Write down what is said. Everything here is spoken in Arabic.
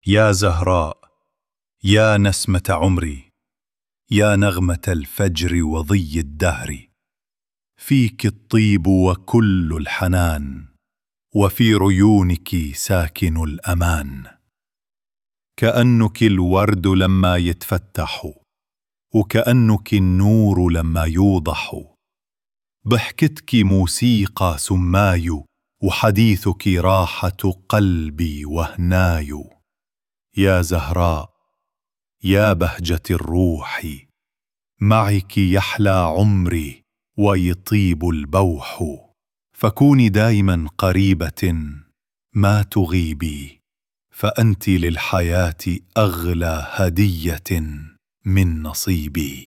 يا زهراء، يا نسمة عمري، يا نغمة الفجر وضي الدهر، فيك الطيب وكل الحنان، وفي عيونك ساكن الأمان. كأنك الورد لما يتفتح، وكأنك النور لما يوضح، ضحكتك موسيقى سماي، وحديثك راحة قلبي وهناي. يا زهراء، يا بهجة الروح، معك يحلى عمري ويطيب البوح، فكوني دايما قريبة ما تغيبي، فأنت للحياة أغلى هدية من نصيبي.